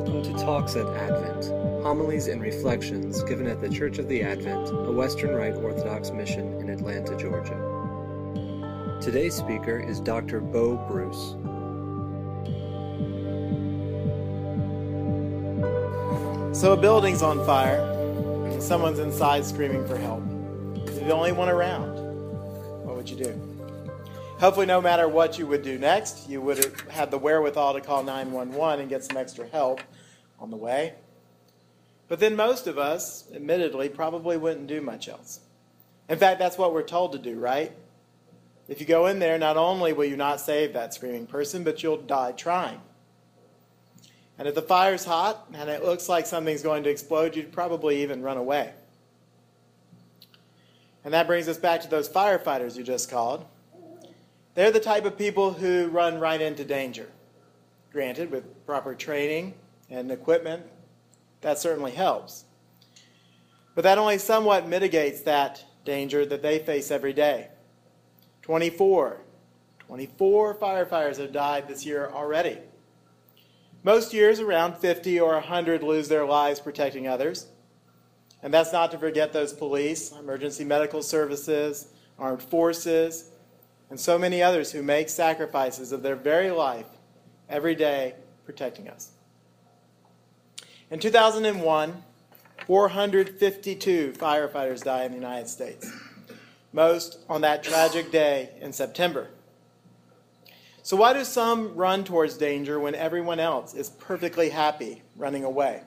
Welcome to Talks at Advent, homilies and reflections given at the Church of the Advent, a Western Rite Orthodox mission in Atlanta, Georgia. Today's speaker is Dr. Bo Bruce. So a building's on fire, and someone's inside screaming for help. You're the only one around. What would you do? Hopefully, no matter what you would do next, you would have had the wherewithal to call 911 and get some extra help on the way. But then most of us, admittedly, probably wouldn't do much else. In fact, that's what we're told to do, right? If you go in there, not only will you not save that screaming person, but you'll die trying. And if the fire's hot and it looks like something's going to explode, you'd probably even run away. And that brings us back to those firefighters you just called. They're the type of people who run right into danger. Granted, with proper training and equipment, that certainly helps. But that only somewhat mitigates that danger that they face every day. 24 firefighters have died this year already. Most years, around 50 or 100 lose their lives protecting others. And that's not to forget those police, emergency medical services, armed forces, and so many others who make sacrifices of their very life every day protecting us. In 2001, 452 firefighters died in the United States, most on that tragic day in September. So why do some run towards danger when everyone else is perfectly happy running away?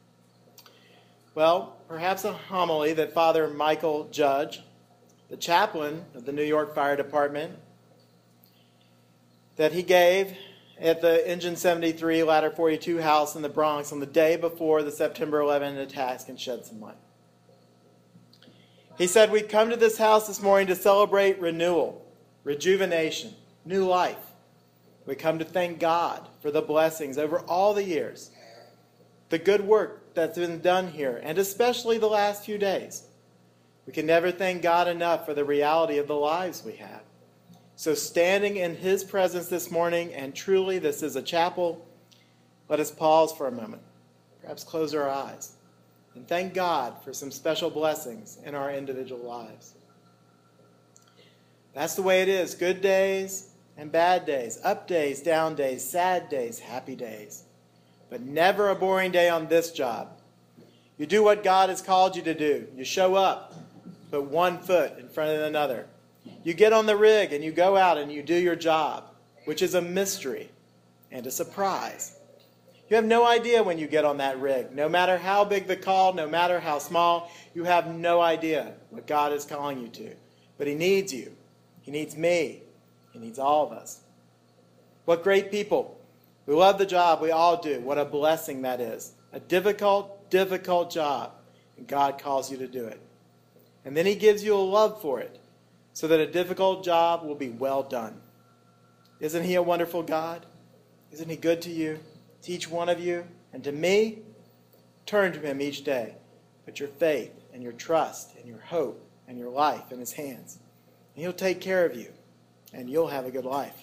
Well, perhaps a homily that Father Michael Judge, the chaplain of the New York Fire Department, that he gave at the Engine 73 Ladder 42 house in the Bronx on the day before the September 11 attacks can shed some light. He said, "We've come to this house this morning to celebrate renewal, rejuvenation, new life. We come to thank God for the blessings over all the years, the good work that's been done here, and especially the last few days. We can never thank God enough for the reality of the lives we have. So standing in His presence this morning, and truly this is a chapel, let us pause for a moment, perhaps close our eyes, and thank God for some special blessings in our individual lives." That's the way it is. Good days and bad days, up days, down days, sad days, happy days. But never a boring day on this job. You do what God has called you to do. You show up, put one foot in front of another. You get on the rig and you go out and you do your job, which is a mystery and a surprise. You have no idea when you get on that rig. No matter how big the call, no matter how small, you have no idea what God is calling you to. But He needs you. He needs me. He needs all of us. What great people. We love the job we all do. What a blessing that is. A difficult job. And God calls you to do it. And then He gives you a love for it, so that a difficult job will be well done. Isn't He a wonderful God? Isn't He good to you, to each one of you, and to me? Turn to Him each day. Put your faith and your trust and your hope and your life in His hands. And He'll take care of you, and you'll have a good life.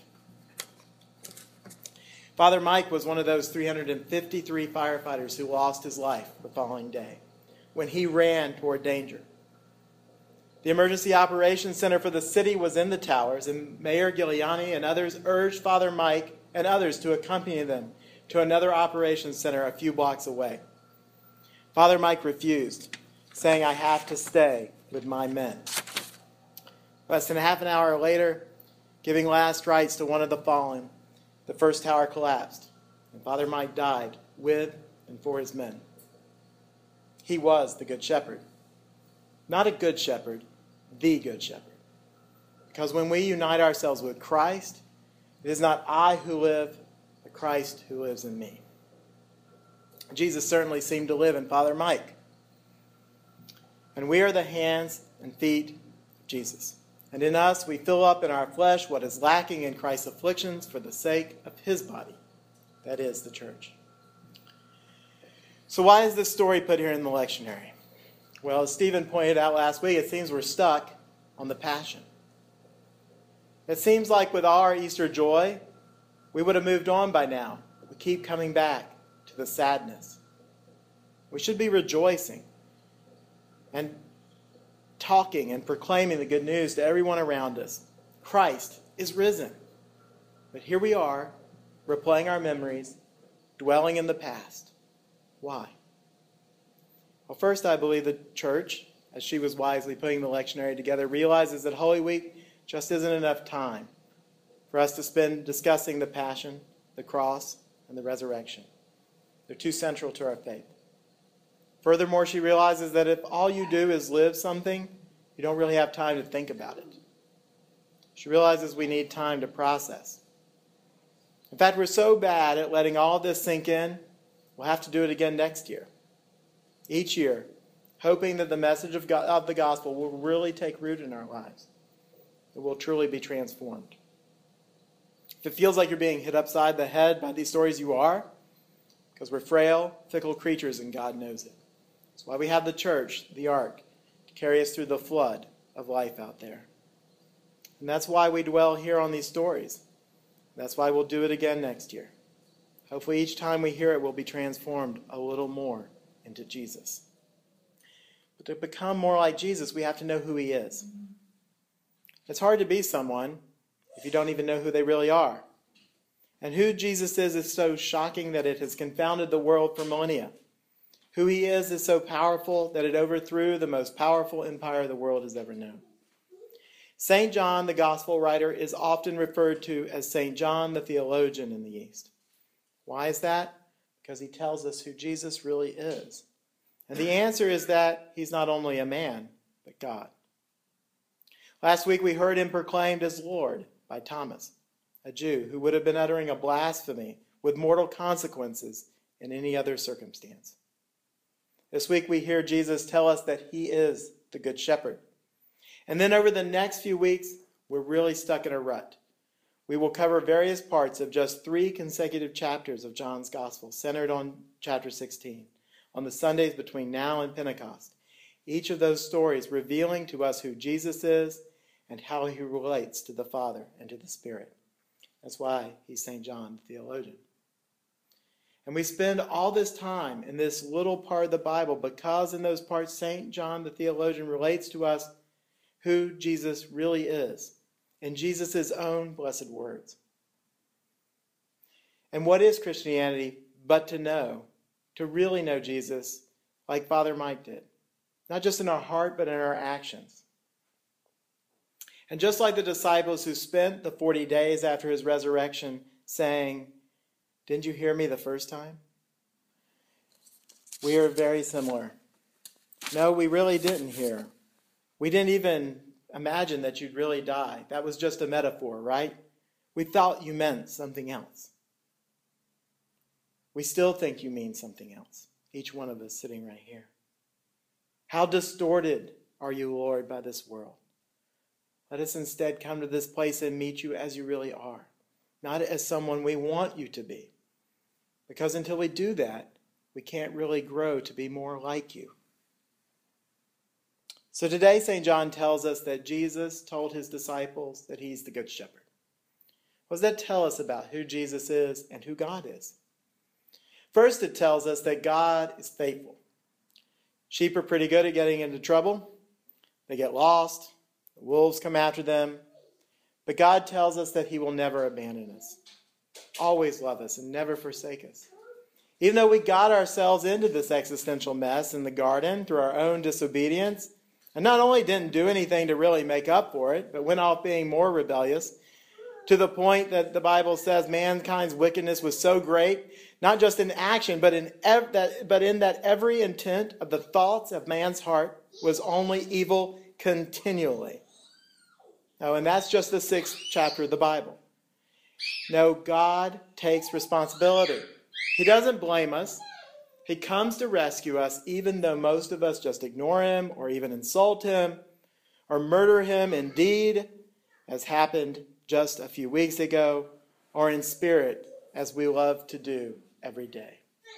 Father Mike was one of those 353 firefighters who lost his life the following day when he ran toward danger. The Emergency Operations Center for the city was in the towers, and Mayor Giuliani and others urged Father Mike and others to accompany them to another operations center a few blocks away. Father Mike refused, saying, "I have to stay with my men." Less than half an hour later, giving last rites to one of the fallen, the first tower collapsed, and Father Mike died with and for his men. He was the Good Shepherd. Not a good shepherd, the Good Shepherd. Because when we unite ourselves with Christ, it is not I who live, but Christ who lives in me. Jesus certainly seemed to live in Father Mike. And we are the hands and feet of Jesus. And in us, we fill up in our flesh what is lacking in Christ's afflictions for the sake of His body. That is the church. So why is this story put here in the lectionary? Well, as Stephen pointed out last week, it seems we're stuck on the Passion. It seems like with all our Easter joy, we would have moved on by now. We keep coming back to the sadness. We should be rejoicing and talking and proclaiming the good news to everyone around us. Christ is risen. But here we are, replaying our memories, dwelling in the past. Why? Well, first, I believe the church, as she was wisely putting the lectionary together, realizes that Holy Week just isn't enough time for us to spend discussing the Passion, the cross, and the resurrection. They're too central to our faith. Furthermore, she realizes that if all you do is live something, you don't really have time to think about it. She realizes we need time to process. In fact, we're so bad at letting all this sink in, we'll have to do it again next year. Each year, hoping that the message of the gospel will really take root in our lives, that we'll truly be transformed. If it feels like you're being hit upside the head by these stories, you are, because we're frail, fickle creatures, and God knows it. That's why we have the church, the ark, to carry us through the flood of life out there. And that's why we dwell here on these stories. That's why we'll do it again next year. Hopefully each time we hear it, we'll be transformed a little more into Jesus. But to become more like Jesus, we have to know who he is. It's hard to be someone if you don't even know who they really are. And who Jesus is so shocking that it has confounded the world for millennia. Who he is so powerful that it overthrew the most powerful empire the world has ever known. St. John, the gospel writer, is often referred to as St. John the theologian in the East. Why is that? Because he tells us who Jesus really is. And the answer is that he's not only a man, but God. Last week we heard him proclaimed as Lord by Thomas, a Jew who would have been uttering a blasphemy with mortal consequences in any other circumstance. This week we hear Jesus tell us that he is the Good Shepherd. And then over the next few weeks, we're really stuck in a rut. We will cover various parts of just 3 consecutive chapters of John's Gospel, centered on chapter 16, on the Sundays between now and Pentecost. Each of those stories revealing to us who Jesus is and how he relates to the Father and to the Spirit. That's why he's St. John the theologian. And we spend all this time in this little part of the Bible because in those parts St. John the theologian relates to us who Jesus really is in Jesus' own blessed words. And what is Christianity but to really know Jesus like Father Mike did, not just in our heart but in our actions. And just like the disciples who spent the 40 days after his resurrection saying, "Didn't you hear me the first time?" We are very similar. No, we really didn't hear. We didn't even imagine that you'd really die. That was just a metaphor, right? We thought you meant something else. We still think you mean something else, each one of us sitting right here. How distorted are you, Lord, by this world? Let us instead come to this place and meet you as you really are, not as someone we want you to be. Because until we do that, we can't really grow to be more like you. So today, St. John tells us that Jesus told his disciples that he's the Good Shepherd. What does that tell us about who Jesus is and who God is? First, it tells us that God is faithful. Sheep are pretty good at getting into trouble. They get lost. The wolves come after them. But God tells us that he will never abandon us, always love us, and never forsake us. Even though we got ourselves into this existential mess in the garden through our own disobedience, and not only didn't do anything to really make up for it, but went off being more rebellious, to the point that the Bible says mankind's wickedness was so great, not just in action, but in that every intent of the thoughts of man's heart was only evil continually. Oh, and that's just the 6th chapter of the Bible. No, God takes responsibility. He doesn't blame us. He comes to rescue us, even though most of us just ignore him or even insult him or murder him in deed, as happened just a few weeks ago, or in spirit, as we love to do every day.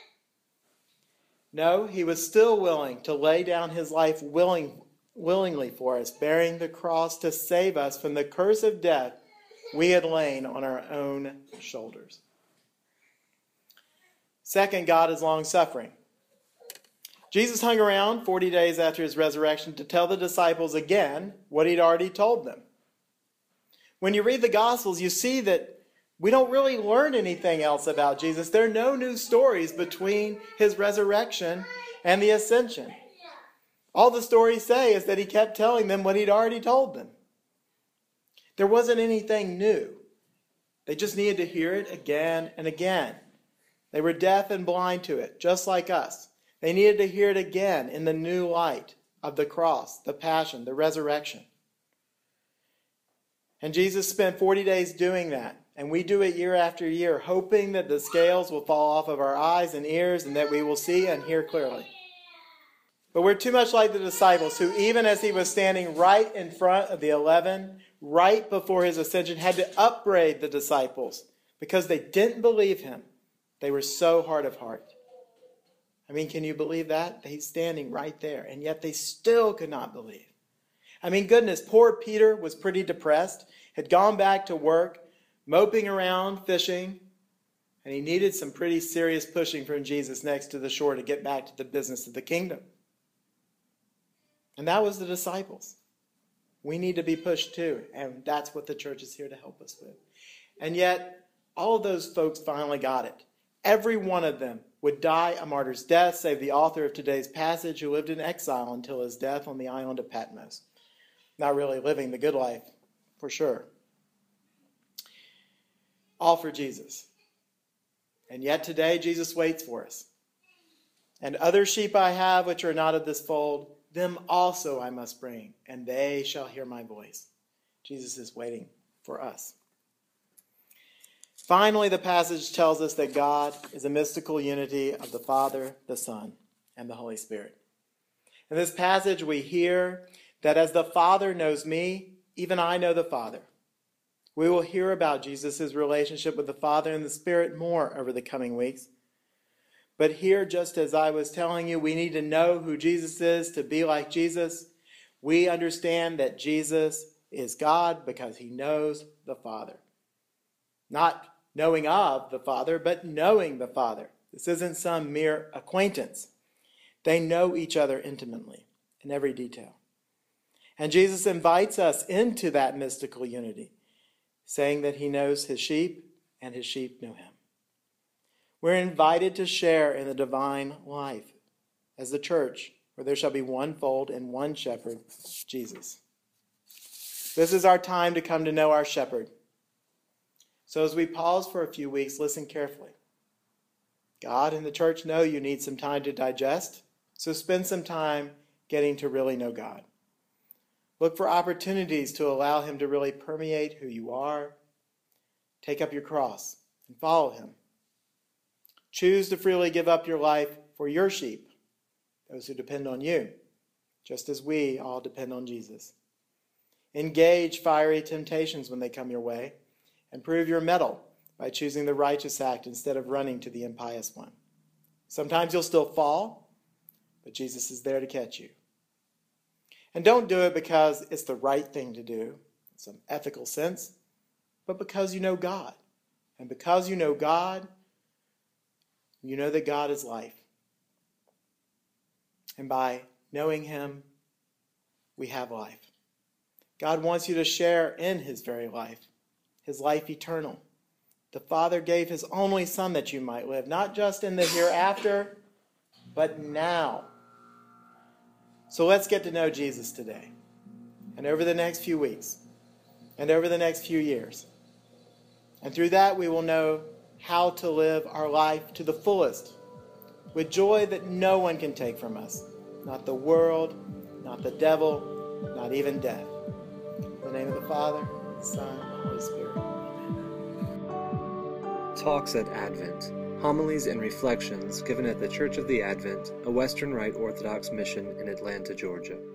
No, he was still willing to lay down his life willingly for us, bearing the cross to save us from the curse of death we had lain on our own shoulders. Second, God is long-suffering. Jesus hung around 40 days after his resurrection to tell the disciples again what he'd already told them. When you read the Gospels, you see that we don't really learn anything else about Jesus. There are no new stories between his resurrection and the ascension. All the stories say is that he kept telling them what he'd already told them. There wasn't anything new. They just needed to hear it again and again. They were deaf and blind to it, just like us. They needed to hear it again in the new light of the cross, the passion, the resurrection. And Jesus spent 40 days doing that. And we do it year after year, hoping that the scales will fall off of our eyes and ears and that we will see and hear clearly. But we're too much like the disciples who, even as he was standing right in front of the 11, right before his ascension, had to upbraid the disciples because they didn't believe him. They were so hard of heart. I mean, can you believe that? He's standing right there, and yet they still could not believe. I mean, goodness, poor Peter was pretty depressed, had gone back to work, moping around, fishing, and he needed some pretty serious pushing from Jesus next to the shore to get back to the business of the kingdom. And that was the disciples. We need to be pushed too, and that's what the church is here to help us with. And yet, all of those folks finally got it. Every one of them would die a martyr's death, save the author of today's passage, who lived in exile until his death on the island of Patmos. Not really living the good life, for sure. All for Jesus. And yet today, Jesus waits for us. And other sheep I have which are not of this fold, them also I must bring, and they shall hear my voice. Jesus is waiting for us. Finally, the passage tells us that God is a mystical unity of the Father, the Son, and the Holy Spirit. In this passage, we hear that as the Father knows me, even I know the Father. We will hear about Jesus' relationship with the Father and the Spirit more over the coming weeks. But here, just as I was telling you, we need to know who Jesus is to be like Jesus. We understand that Jesus is God because he knows the Father. Not knowing of the Father, but knowing the Father. This isn't some mere acquaintance. They know each other intimately in every detail. And Jesus invites us into that mystical unity, saying that he knows his sheep and his sheep know him. We're invited to share in the divine life as the church, where there shall be one fold and one shepherd, Jesus. This is our time to come to know our shepherd. So as we pause for a few weeks, listen carefully. God and the church know you need some time to digest, so spend some time getting to really know God. Look for opportunities to allow him to really permeate who you are. Take up your cross and follow him. Choose to freely give up your life for your sheep, those who depend on you, just as we all depend on Jesus. Engage fiery temptations when they come your way, and prove your mettle by choosing the righteous act instead of running to the impious one. Sometimes you'll still fall, but Jesus is there to catch you. And don't do it because it's the right thing to do, in some ethical sense, but because you know God. And because you know God, you know that God is life. And by knowing him, we have life. God wants you to share in his very life, his life eternal. The Father gave his only Son that you might live, not just in the hereafter, but now. So let's get to know Jesus today, and over the next few weeks, and over the next few years. And through that, we will know how to live our life to the fullest, with joy that no one can take from us, not the world, not the devil, not even death. In the name of the Father, the Son, and the Holy Spirit. Amen. Talks at Advent. Homilies and reflections given at the Church of the Advent, a Western Rite Orthodox mission in Atlanta, Georgia.